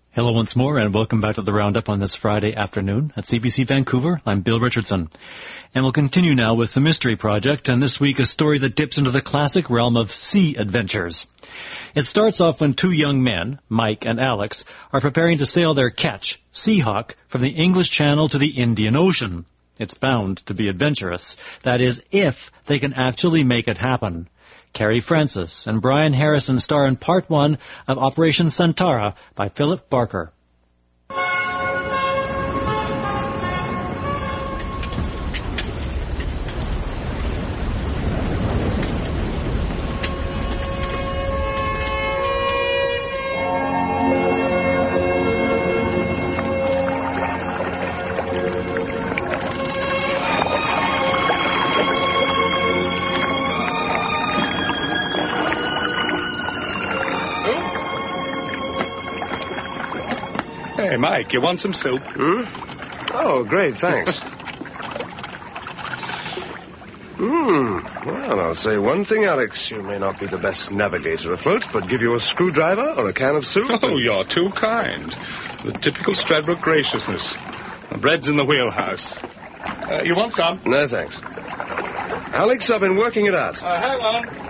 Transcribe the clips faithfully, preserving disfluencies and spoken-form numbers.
Hello once more, and welcome back to the Roundup on this Friday afternoon at C B C Vancouver. I'm Bill Richardson. And we'll continue now with the Mystery Project, and this week a story that dips into the classic realm of sea adventures. It starts off when two young men, Mike and Alex, are preparing to sail their ketch, Seahawk, from the English Channel to the Indian Ocean. It's bound to be adventurous. That is, if they can actually make it happen. Carrie Francis and Brian Harrison star in Part one of Operation Santara by Philip Barker. Hey, Mike, you want some soup? Hmm? Oh, great, thanks. Hmm. Well, I'll say one thing, Alex. You may not be the best navigator afloat, but give you a screwdriver or a can of soup. Oh, you're too kind. The typical Stradbroke graciousness. The bread's in the wheelhouse. Uh, you want some? No, thanks. Alex, I've been working it out. Uh, hang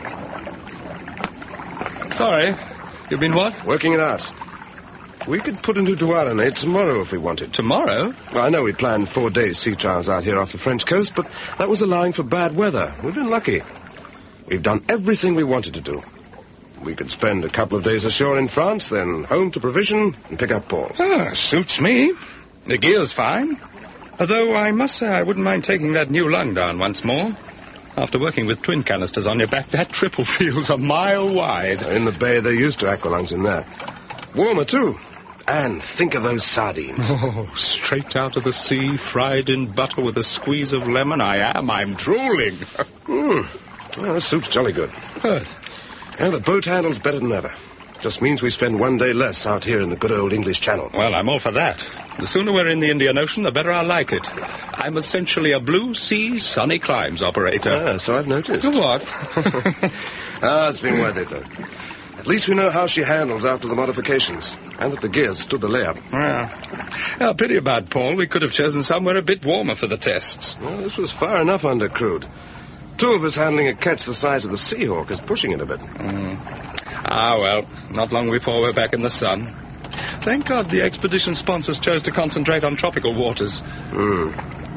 on. Sorry. You've been what? Working it out. We could put into Douarnenez tomorrow if we wanted. Tomorrow? Well, I know we planned four days sea trials out here off the French coast, but that was allowing for bad weather. We've been lucky. We've done everything we wanted to do. We could spend a couple of days ashore in France, then home to provision and pick up Paul. Ah, suits me. The gear's fine. Although I must say I wouldn't mind taking that new lung down once more. After working with twin canisters on your back, that triple feels a mile wide. In the bay, they're used to aqualungs in there. Warmer, too. And think of those sardines. Oh, straight out of the sea, fried in butter with a squeeze of lemon. I am. I'm drooling. Hmm. Well, the soup's jolly good. Good. And the boat handle's better than ever. Just means we spend one day less out here in the good old English Channel. Well, I'm all for that. The sooner we're in the Indian Ocean, the better I like it. I'm essentially a blue sea, sunny climes operator. Ah, so I've noticed. What? Ah, it's been worth it, though. At least we know how she handles after the modifications, and that the gears stood the layup. Yeah. Yeah, pity about Paul. We could have chosen somewhere a bit warmer for the tests. Well, this was far enough under crude. Two of us handling a ketch the size of the Seahawk is pushing it a bit. Mm. Ah, well, not long before we're back in the sun. Thank God the expedition sponsors chose to concentrate on tropical waters. Hmm.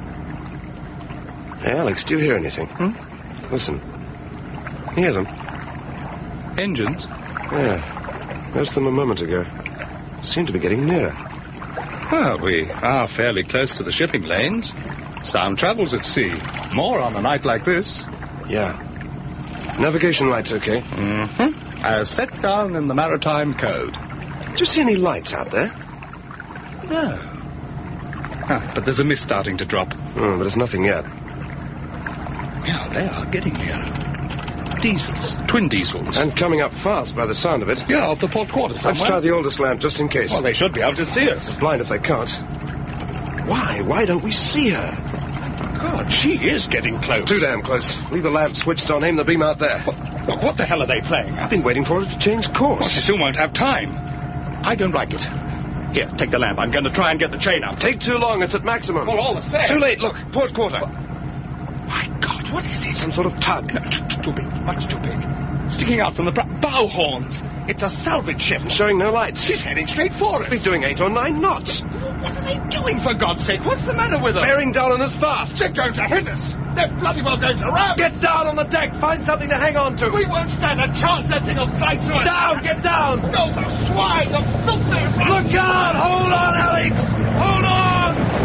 Hey, Alex, do you hear anything? Hmm? Listen. Hear them? Engines? Yeah. Noticed them a moment ago. Seem to be getting nearer. Well, we are fairly close to the shipping lanes. Sound travels at sea. More on a night like this. Yeah. Navigation lights okay? Mm-hmm. As set down in the Maritime Code. Do you see any lights out there? No. Ah, but there's a mist starting to drop. Oh, but it's nothing yet. Yeah, they are getting nearer. Diesels. Twin diesels. And coming up fast by the sound of it. Yeah, off the port quarter somewhere. Let's try the oldest lamp just in case. Well, they should be able to see us. Blind if they can't. Why? Why don't we see her? God, she is getting close. Too damn close. Leave the lamp switched on. Aim the beam out there. What, what the hell are they playing? I've been waiting for her to change course. Well, she soon won't have time. I don't like it. Here, take the lamp. I'm going to try and get the chain up. Take too long. It's at maximum. Well, all the same. Too late. Look, port quarter. What? My God, what is it? Some sort of tug. No, too, too big. Much too big. Sticking out from the bow, bow horns. It's a salvage ship. And showing no lights. She's heading straight for us. She's doing eight or nine knots. What are they doing, for God's sake? What's the matter with them? Bearing down on us fast. They're going to hit us. They're bloody well going to ram. Get down on the deck. Find something to hang on to. We won't stand a chance. That thing will fly through us. Down. Get down. No, the swine, the filthy... Look out. Hold on, Alex. Hold on.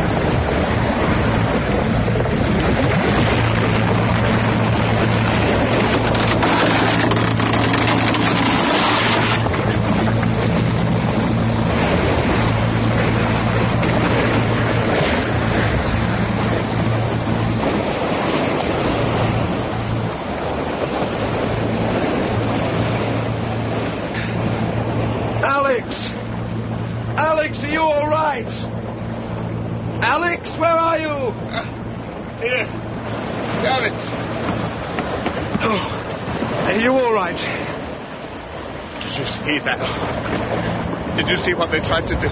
Alex! Alex, are you all right? Alex, where are you? Uh, here. Damn it. Oh, are you all right? Did you see that? Did you see what they tried to do?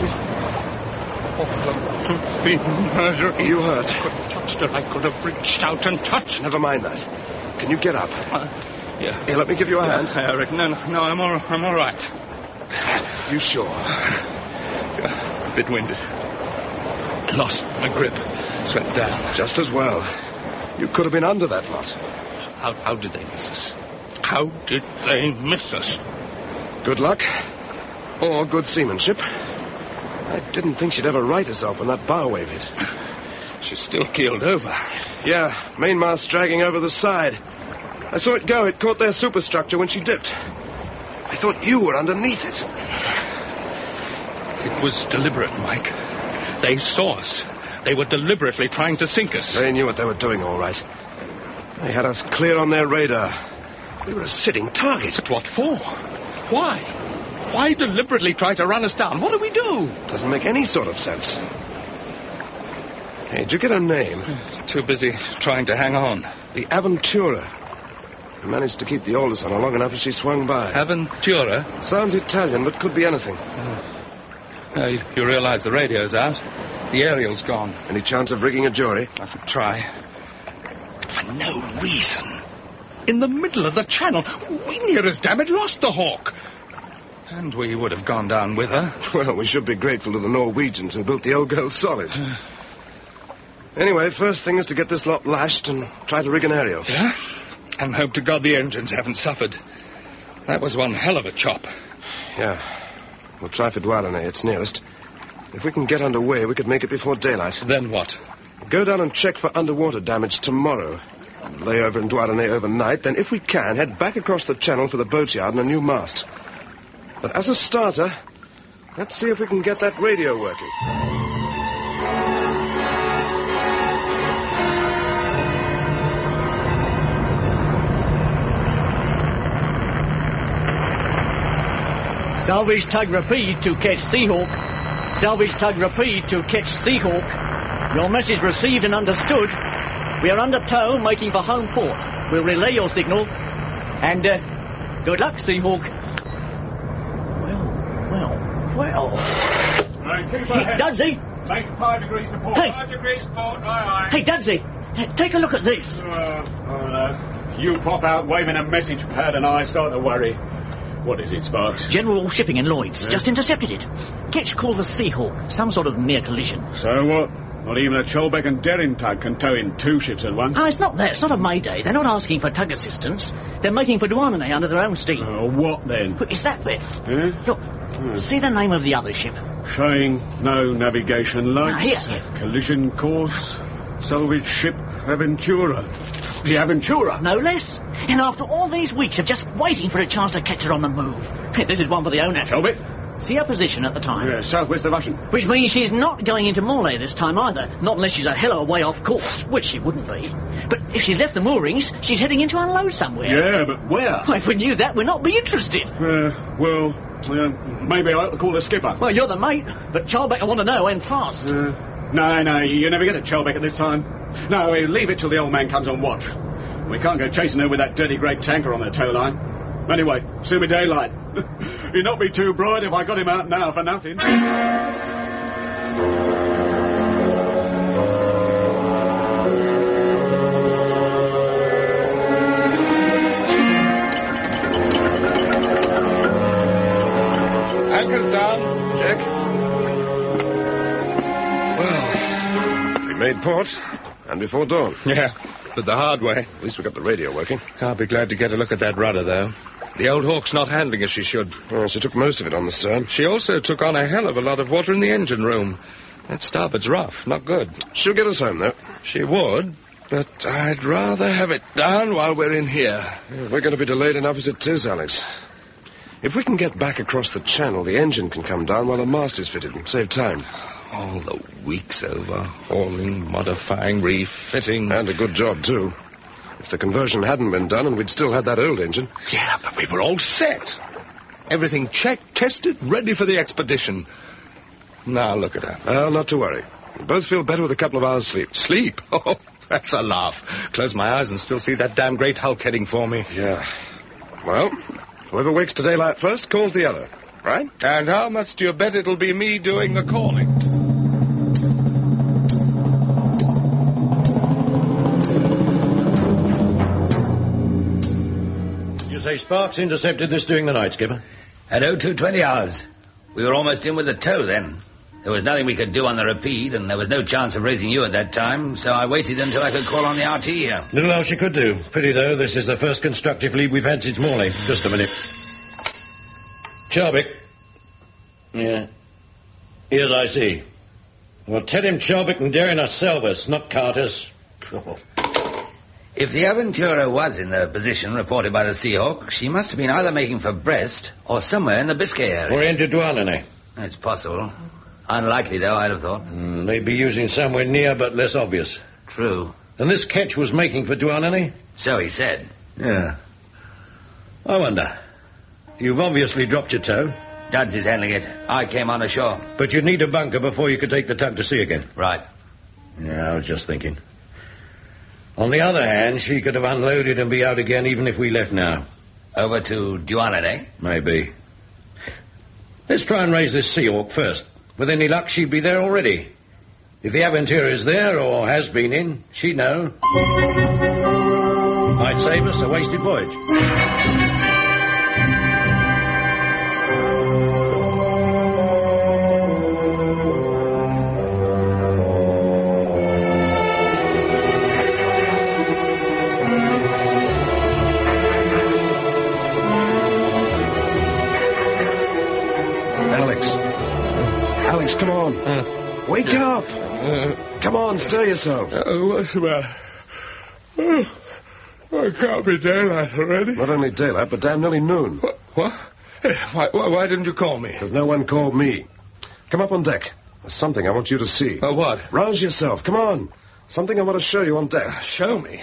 Oh, the murder. You hurt? I could have touched her. I could have reached out and touched. Never mind that. Can you get up? Uh, yeah. Here, let me give you a yeah, hand. Eric, no, no, no, I'm all, I'm all right. You sure? Yeah, a bit winded. Lost my grip. Swept down. Just as well. You could have been under that lot. How, how did they miss us? How did they miss us? Good luck. Or good seamanship. I didn't think she'd ever right herself when that bow wave hit. She's still keeled over. Yeah, mainmast dragging over the side. I saw it go. It caught their superstructure when she dipped. I thought you were underneath it. It was deliberate, Mike. They saw us. They were deliberately trying to sink us. They knew what they were doing, all right. They had us clear on their radar. We were a sitting target. But what for? Why? Why deliberately try to run us down? What do we do? Doesn't make any sort of sense. Hey, did you get her name? Too busy trying to hang on. The Aventura. We managed to keep the oldest on her long enough as she swung by. Aventura? Sounds Italian, but could be anything. Oh. Uh, you, you realize the radio's out. The aerial's gone. Any chance of rigging a jury? I could try. But for no reason. In the middle of the channel, we near as damn it lost the Hawk. And we would have gone down with her. Well, we should be grateful to the Norwegians who built the old girl solid. Uh, anyway, first thing is to get this lot lashed and try to rig an aerial. Yeah? And hope to God the engines haven't suffered. That was one hell of a chop. Yeah. We'll try for Douarnenez. It's nearest. If we can get underway, we could make it before daylight. Then what? Go down and check for underwater damage tomorrow. Lay over in Douarnenez overnight. Then, if we can, head back across the channel for the boatyard and a new mast. But as a starter, let's see if we can get that radio working. Salvage tug repeat to catch Seahawk. Salvage tug repeat to catch Seahawk. Your message received and understood. We are under tow, making for home port. We'll relay your signal. And, uh, good luck, Seahawk. Well, well, well. Right, keep Hey, ahead. Dudsey! Make five degrees to port. Hey. Five degrees to port, aye, aye. Hey, Dudsey! Take a look at this. Uh, oh, no. You pop out waving a message pad and I start to worry. What is it, Sparks? General Shipping in Lloyd's. Yeah. Just intercepted it. Ketch called the Seahawk. Some sort of near collision. So what? Not even a Cholbeck and Derring tug can tow in two ships at once. Ah, it's not that. It's not a mayday. They're not asking for tug assistance. They're making for Douarnenez under their own steam. Uh, what then? It's that, Beth. Yeah? Look, see the name of the other ship? Showing no navigation lights. Ah, here, here. Collision course. Salvage ship Aventura. The Aventura? No less. And after all these weeks of just waiting for a chance to catch her on the move. This is one for the owner. Cholbeck? See her position at the time? Yeah, southwest of Ushen. Which means she's not going into Morlaix this time either. Not unless she's a hell of a way off course, which she wouldn't be. But if she's left the moorings, she's heading in to unload somewhere. Yeah, but where? Well, if we knew that, we'd not be interested. Uh, well, uh, maybe I ought to call the skipper. Well, you're the mate, but Cholbeck will want to know, and fast. Uh, no, no, you never get a Cholbeck at this time. No, we leave it till the old man comes on watch. We can't go chasing her with that dirty great tanker on the tow line. Anyway, soon be daylight. He'd not be too bright if I got him out now for nothing. Anchor's down. Check. Well, we made port, and before dawn. Yeah, but the hard way. At least we got the radio working. I'll be glad to get a look at that rudder, though. The old Hawk's not handling as she should. Well, she took most of it on the stern. She also took on a hell of a lot of water in the engine room. That starboard's rough, not good. She'll get us home, though. She would, but I'd rather have it down while we're in here. Yeah, we're going to be delayed enough as it is, Alex. If we can get back across the channel, the engine can come down while the mast is fitted and save time. All the weeks over, hauling, modifying, refitting. And a good job, too. If the conversion hadn't been done and we'd still had that old engine. Yeah, but we were all set. Everything checked, tested, ready for the expedition. Now look at her. Well, not to worry. We both feel better with a couple of hours' sleep. Sleep? Oh, that's a laugh. Close my eyes and still see that damn great hulk heading for me. Yeah. Well, whoever wakes to daylight first calls the other. right? And how much do you bet it'll be me doing the calling? You say Sparks intercepted this during the night, Skipper? At oh two twenty hours. We were almost in with the tow then. There was nothing we could do on the Rapide, and there was no chance of raising you at that time, so I waited until I could call on the R T here. Little else you could do. Pity, though, this is the first constructive lead we've had since Morley. Just a minute. Chalbick. Yeah. Yes, I see. Well, tell him Chalbick and Darren are Selvers, not Carters. Cool. If the Aventura was in the position reported by the Seahawk, she must have been either making for Brest or somewhere in the Biscay area. Or into Douarnenez. It's possible. Unlikely, though, I'd have thought. Mm, they'd be using somewhere near but less obvious. True. And this ketch was making for Douarnenez? So he said. Yeah. I wonder. You've obviously dropped your tow. Duds is handling it. I came on ashore. But you'd need a bunker before you could take the tug to sea again. Right. Yeah, I was just thinking. On the other hand, she could have unloaded and be out again even if we left now. Over to Douarnenez? Maybe. Let's try and raise this Seahawk first. With any luck, she'd be there already. If the Aventura is there, or has been in, she'd know. Might save us a wasted voyage. Come on. Uh, Wake up. Uh, Come on, stir yourself. Uh, what's the matter? Oh, I can't be daylight already. Not only daylight, but damn nearly noon. What? What? Why, why, why didn't you call me? Because no one called me. Come up on deck. There's something I want you to see. Oh, what? Rouse yourself. Come on. Something I want to show you on deck. Show me.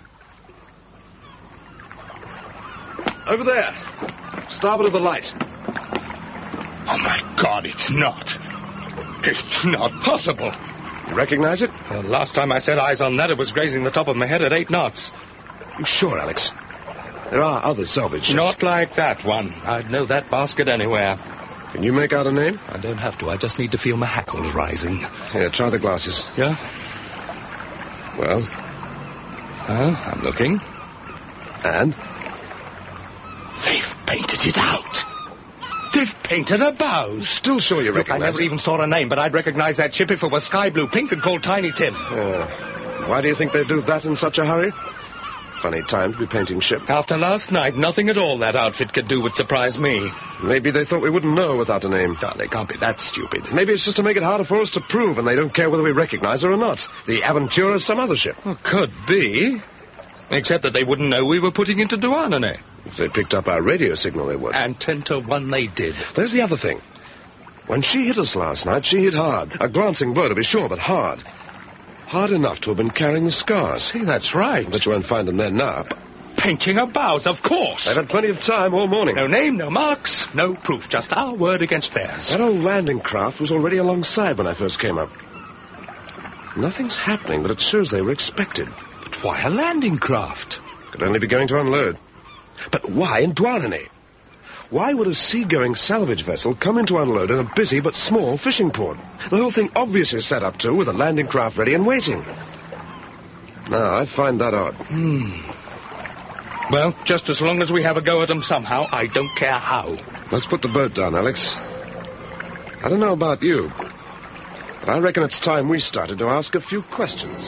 Over there. Starboard of the light. Oh, my God, it's not. It's not possible. You recognize it? Well, last time I set eyes on that, it was grazing the top of my head at eight knots. You sure, Alex? There are other salvage ships. Not like that one. I'd know that basket anywhere. Can you make out a name? I don't have to. I just need to feel my hackles rising. Here, try the glasses. Yeah? Well? Well, I'm looking. And? They've painted it out. They've painted her bows. Still sure you Look, recognize I never it? even saw her name, but I'd recognize that ship if it was sky blue, pink, and called Tiny Tim. Uh, why do you think they do that in such a hurry? Funny time to be painting ship. After last night, nothing at all that outfit could do would surprise me. Maybe they thought we wouldn't know without a name. Oh, they can't be that stupid. Maybe it's just to make it harder for us to prove, and they don't care whether we recognize her or not. The Aventura is some other ship. Well, could be. Except that they wouldn't know we were putting into Douarnenez. If they picked up our radio signal, they would. And ten to one they did. There's the other thing. When she hit us last night, she hit hard. A glancing blow, to be sure, but hard. Hard enough to have been carrying the scars. See, that's right. But you won't find them there now. Painting her bows, of course. They've had plenty of time all morning. No name, no marks, no proof. Just our word against theirs. That old landing craft was already alongside when I first came up. Nothing's happening, but it shows they were expected. But why a landing craft? Could only be going to unload. But why in Douarnenez? Why would a seagoing salvage vessel come in to unload in a busy but small fishing port? The whole thing obviously set up to with a landing craft ready and waiting. Now, I find that odd. Hmm. Well, just as long as we have a go at them somehow, I don't care how. Let's put the boat down, Alex. I don't know about you, but I reckon it's time we started to ask a few questions.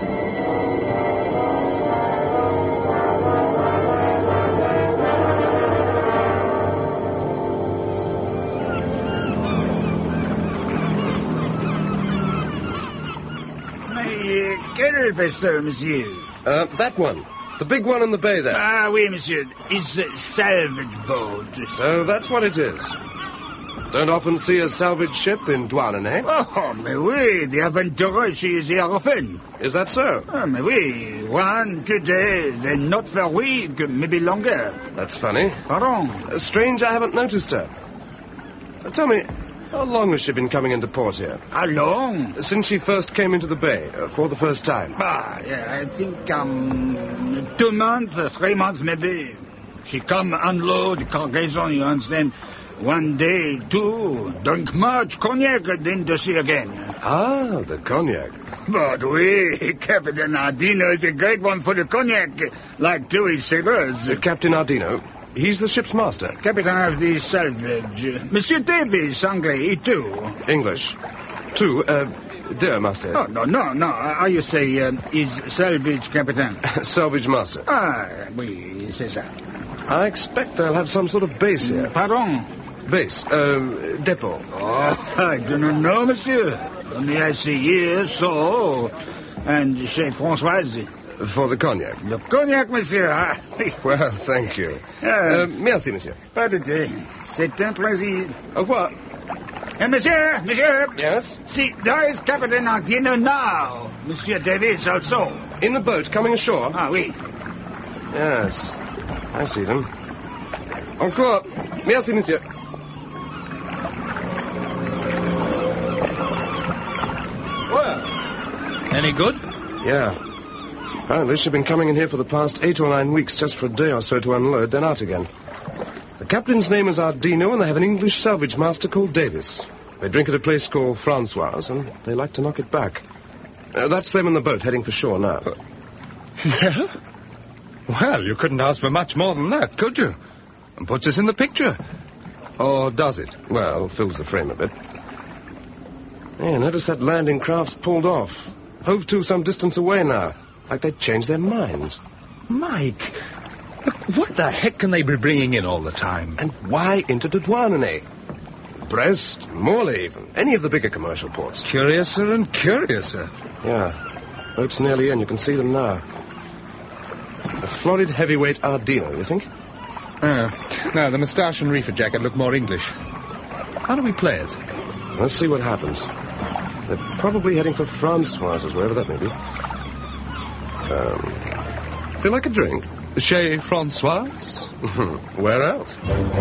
Quel vessel, monsieur? Uh, that one. The big one in the bay there. Ah, oui, monsieur. It's a salvage boat. So that's what it is. Don't often see a salvage ship in Douarnenez. Oh, mais oui, the Aventura, she is here often. Is that so? Oh, mais oui. One, two days, and not for a week, maybe longer. That's funny. Pardon? Uh, strange I haven't noticed her. Uh, tell me, how long has she been coming into port here? How long? Since she first came into the bay, uh, for the first time. Ah, yeah, I think, um, two months, uh, three months maybe. She come unload cargaison, you understand? One day, two, drink much cognac, then to see again. Ah, the cognac. But oui, Captain Ardino is a great one for the cognac, like two his sailors. Uh, Captain Ardino, he's the ship's master. Captain of the salvage. Monsieur Davis, Anglais, too. English. Two, uh, deux, master. Oh, no, no, no. How you say, um, is salvage captain? Salvage master. Ah, oui, c'est ça. I expect they'll have some sort of base here. Pardon? Base, uh, depot. Oh, I do not know, monsieur. Only I see here, so, and chez Françoise. For the cognac. Le cognac, monsieur. Ah. Well, thank you. Uh, Uh, merci, monsieur. pas de thé. C'est un plaisir. Au revoir. Uh, monsieur, monsieur. Yes? See, there is Captain Ardino now. Monsieur Davis also. In the boat, coming ashore? Ah, oui. Yes, I see them. Encore. Merci, monsieur. Well, any good? Yeah. Apparently she's been coming in here for the past eight or nine weeks just for a day or so to unload, then out again. The captain's name is Ardino, and they have an English salvage master called Davis. They drink at a place called Francois, and they like to knock it back. Uh, that's them in the boat heading for shore now. Well? Well, you couldn't ask for much more than that, could you? And puts us in the picture. Or does it? Well, fills the frame a bit. Yeah, notice that landing craft's pulled off. Hove to some distance away now. Like they'd changed their minds. Mike, look, what the heck can they be bringing in all the time? And why into Douarnenez? Brest, Morlaix even. Any of the bigger commercial ports. Curiouser and curiouser. Yeah. Boat's nearly in. You can see them now. A florid heavyweight Ardino, you think? Oh. No, the moustache and reefer jacket look more English. How do we play it? Let's see what happens. They're probably heading for Francoise's, wherever that may be. Um, feel like a drink? Chez Francois? Where else?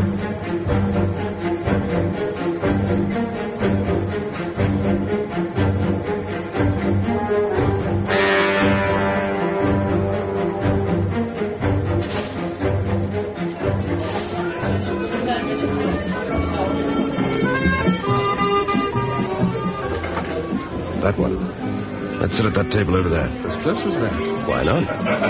That one. Let's sit at that table over there. As close as that. Why not?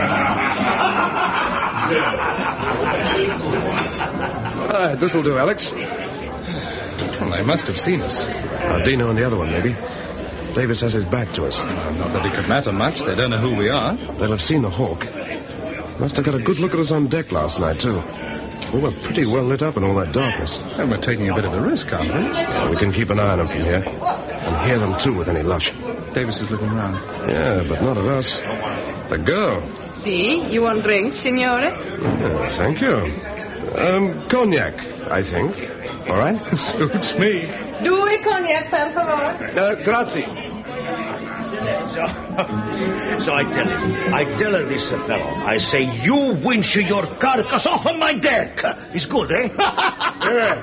Ah, this'll do, Alex. Well, they must have seen us. Ardino and the other one, maybe. Davis has his back to us. Well, not that it could matter much. They don't know who we are. They'll have seen the Hawk. Must have got a good look at us on deck last night, too. We were pretty well lit up in all that darkness. And we're taking a bit of a risk, aren't we? Yeah, we can keep an eye on them from here. And hear them, too, with any luck. Davis is looking round. Yeah, but not at us. The girl. Si, you want drinks, signore? Yeah, thank you. Um, cognac, I think. All right? Suits me. Due cognac, per favor. Uh, grazie. So, so I tell him, I tell her this uh, fellow, I say, you winch your carcass off of my deck. It's good, eh? Yeah.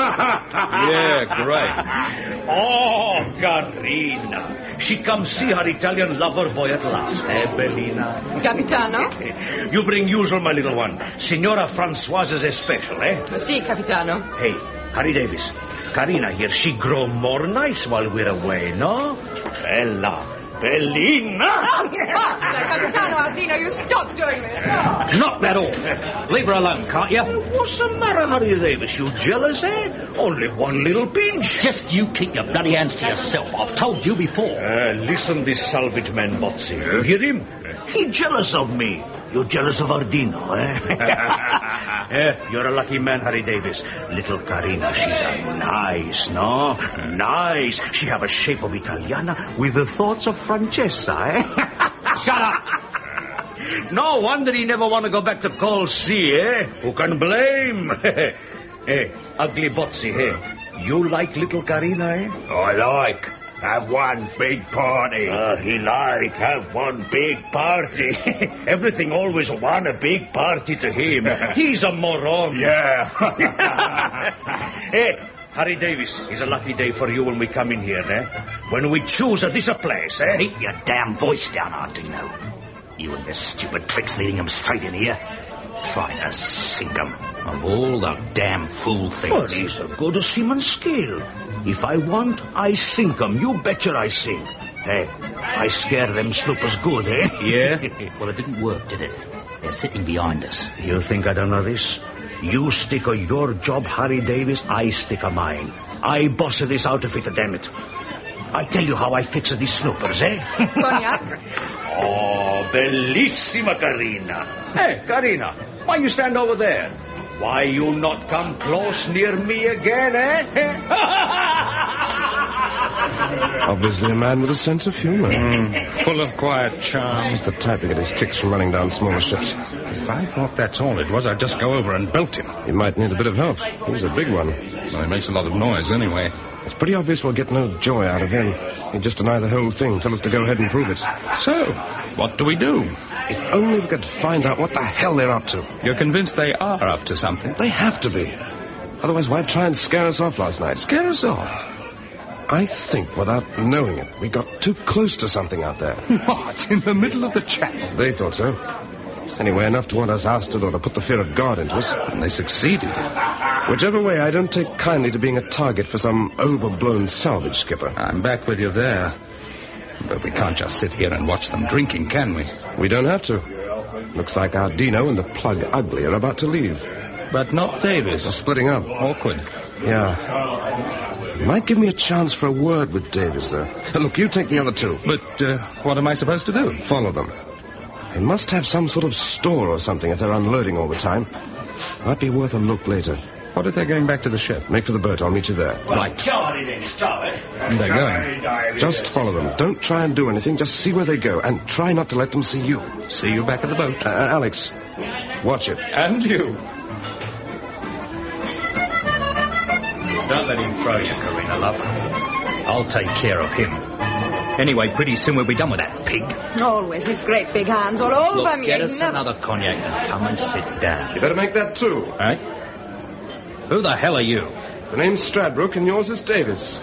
Yeah, great. Oh, Carina. She come see her Italian lover boy at last, eh, Bellina? Capitano? You bring usual, my little one. Signora Francoise is a special, eh? Si, capitano. Hey, Harry Davis. Carina here, she grow more nice while we're away, no? Bella. Bellina! Oh, basta, Capitano Ardino, you stop doing this. Oh. Knock that off. Leave her alone, can't you? What's the matter, Harry Davis? You jealous, eh? Only one little pinch. Just you keep your bloody hands to yourself. I've told you before. Uh, listen, this salvage man, Bozzi. You hear him? He jealous of me. You're jealous of Ardino, eh? Yeah, you're a lucky man, Harry Davis. Little Carina, she's a nice, no? Nice. She have a shape of Italiana with the thoughts of Francesca, eh? Shut up. No wonder he never want to go back to cold sea, eh? Who can blame? Hey, ugly Bozzi, hey. You like little Carina, eh? I like. Have one big party. Uh, he like have one big party. Everything always want a big party to him. He's a moron. Yeah. Hey, Harry Davis, it's a lucky day for you when we come in here, eh? When we choose a this a place, eh? Keep your damn voice down, Ardino. You and your stupid tricks leading him straight in here. Trying to sink him. Of all the damn fool things. Well, he's a good seaman's skill. If I want, I sink 'em. You betcha I sink. Hey, I scare them snoopers good, eh? Yeah? Well, it didn't work, did it? They're sitting behind us. You think I don't know this? You stick a your job, Harry Davis, I stick a mine. I boss of this outfit, damn it. I tell you how I fix these snoopers, eh? Cognac? Oh, bellissima, Carina. Hey, Carina, why you stand over there? Why you not come close near me again, eh? Obviously a man with a sense of humor. Mm, full of quiet charm. He's the type to get his kicks from running down smaller ships. If I thought that's all it was, I'd just go over and belt him. He might need a bit of help. He's a big one. Well, he makes a lot of noise anyway. It's pretty obvious we'll get no joy out of him. He'd just deny the whole thing, tell us to go ahead and prove it. So, what do we do? If only we could find out what the hell they're up to. You're convinced they are up to something? They have to be. Otherwise, why try and scare us off last night? Scare us off? I think, without knowing it, we got too close to something out there. What? In the middle of the channel? They thought so. Anyway, enough to want us ousted or to put the fear of God into us. And they succeeded. Whichever way, I don't take kindly to being a target for some overblown salvage skipper. I'm back with you there. But we can't just sit here and watch them drinking, can we? We don't have to. Looks like our Dino and the plug Ugly are about to leave. But not Davis. They're splitting up. Awkward. Yeah. Might give me a chance for a word with Davis, though. Look, you take the other two. But uh, what am I supposed to do? Follow them. They must have some sort of store or something if they're unloading all the time. Might be worth a look later. What if they're going back to the ship? Make for the boat. I'll meet you there. Right. And they're going. Just follow them. Don't try and do anything. Just see where they go. And try not to let them see you. See you back at the boat. Uh, Alex, watch it. And you. Don't let him throw you, Carina, love. I'll take care of him. Anyway, pretty soon we'll be done with that pig. Always his great big hands all over Look, me. get us never... another cognac and come and sit down. You better make that two. Eh? Who the hell are you? The name's Stradbroke and yours is Davis.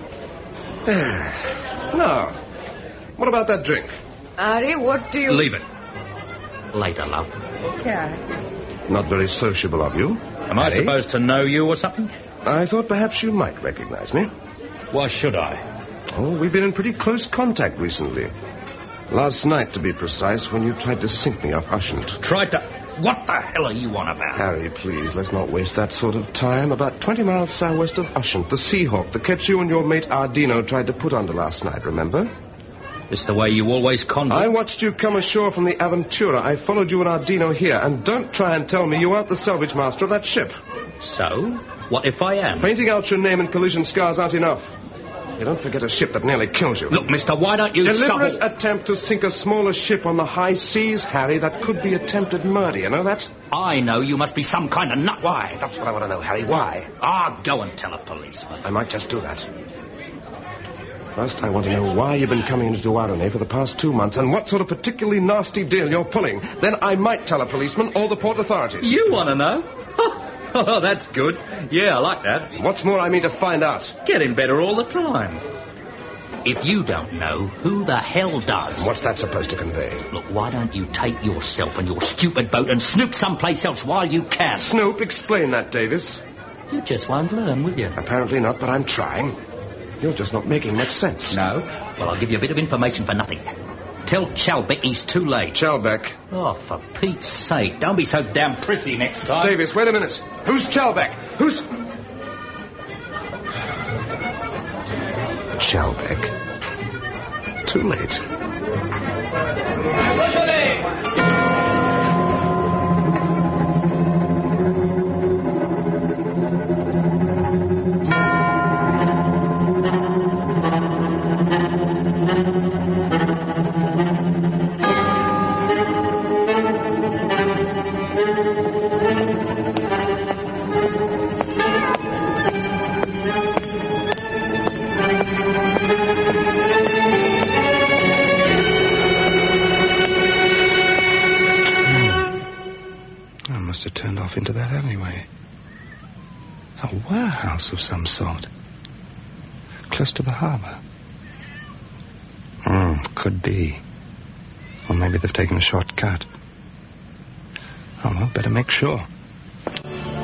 Now, what about that drink? Harry, what do you... Leave it. Later, love. Okay. Not very sociable of you. Am I Harry? Supposed to know you or something? I thought perhaps you might recognize me. Why should I? Oh, we've been in pretty close contact recently. Last night, to be precise, when you tried to sink me off Ushant. Tried to... What the hell are you on about? Harry, please, let's not waste that sort of time. About twenty miles southwest of Ushant, the Seahawk, the ketch you and your mate Ardino tried to put under last night, remember? It's the way you always conduct. I watched you come ashore from the Aventura. I followed you and Ardino here. And don't try and tell me you aren't the salvage master of that ship. So? What if I am? Painting out your name and collision scars aren't enough. You don't forget a ship that nearly killed you. Look, mister, why don't you... Deliberate suffer... attempt to sink a smaller ship on the high seas, Harry. That could be attempted murder, you know that? I know you must be some kind of nut. Why? That's what I want to know, Harry. Why? Ah, go and tell a policeman. I might just do that. First, I want to know why you've been coming into Douarnenez for the past two months and what sort of particularly nasty deal you're pulling. Then I might tell a policeman or the port authorities. You want to know? Oh, that's good. Yeah, I like that. What's more, I mean to find out. Getting better all the time. If you don't know, who the hell does? What's that supposed to convey? Look, why don't you take yourself and your stupid boat and snoop someplace else while you can? Snoop? Explain that, Davis. You just won't learn, will you? Apparently not, but I'm trying. You're just not making much sense. No? Well, I'll give you a bit of information for nothing. Tell Chalbeck he's too late. Chalbeck? Oh, for Pete's sake. Don't be so damn prissy next time. Davis, wait a minute. Who's Chalbeck? Who's... Chalbeck. Too late. Into that alleyway. A warehouse of some sort. Close to the harbour. Hmm, could be. Or maybe they've taken a shortcut. Oh, well, better make sure.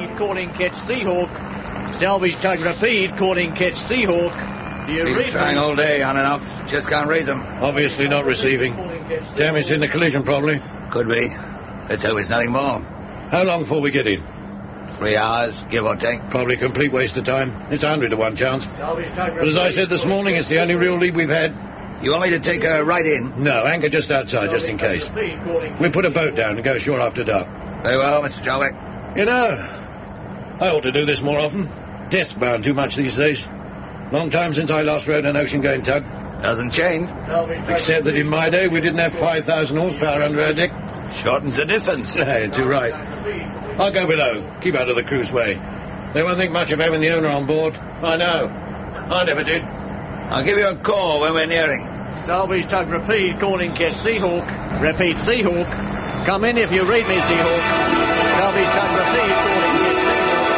Rapide calling catch Seahawk. Salvage tug Rapide calling catch Seahawk. Do you Been read trying me? all day on and off. Just can't raise them. Obviously not receiving. Damage in the collision, probably. Could be. Let's hope it's nothing more. How long before we get in? Three hours, give or take. Probably a complete waste of time. It's a hundred to one chance. But as I said this morning, it's the only real lead we've had. You want me to take her right in? No, anchor just outside, just in case. We'll put a boat down and go ashore after dark. Very well, Mister Chalbeck. You know, I ought to do this more often. Desk-bound too much these days. Long time since I last rode an ocean-going tug. Doesn't change. Except that in my day, we didn't have five thousand horsepower under our deck. Shortens the distance. Hey, too right. I'll go below. Keep out of the crew's way. They won't think much of having the owner on board. I know. I never did. I'll give you a call when we're nearing. Salvage tug Rapide calling catch Seahawk. Repeat, Seahawk. Come in if you read me, Seahawk. Salvage tug Rapide calling catch Seahawk.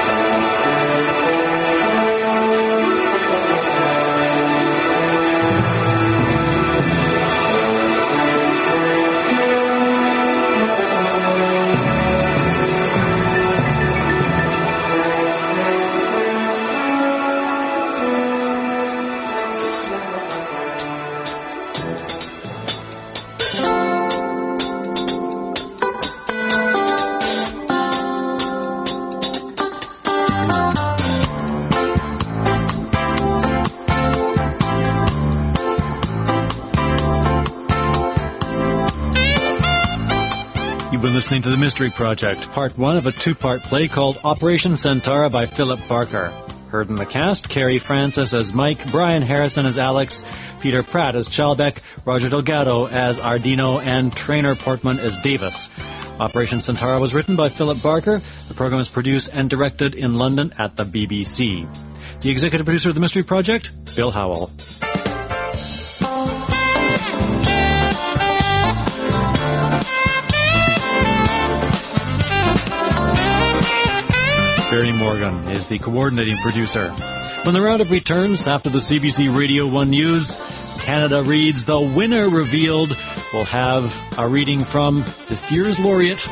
You've been listening to The Mystery Project, part one of a two-part play called Operation Centaur by Philip Barker. Heard in the cast, Carrie Francis as Mike, Brian Harrison as Alex, Peter Pratt as Chalbeck, Roger Delgado as Ardino, and Trainer Portman as Davis. Operation Centaur was written by Philip Barker. The program is produced and directed in London at the B B C. The executive producer of The Mystery Project, Bill Howell. Barry Morgan is the coordinating producer. When the roundup returns after the C B C Radio one News, Canada reads The Winner Revealed. We'll have a reading from this year's laureate.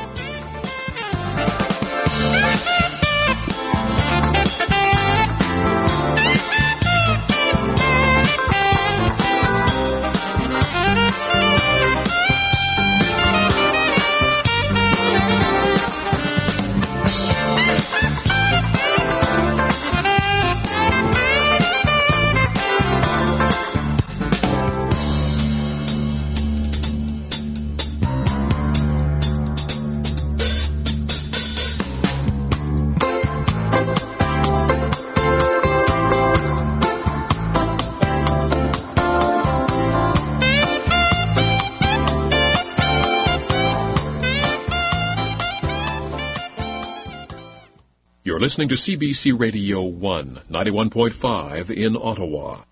You're listening to C B C Radio one, ninety-one point five in Ottawa.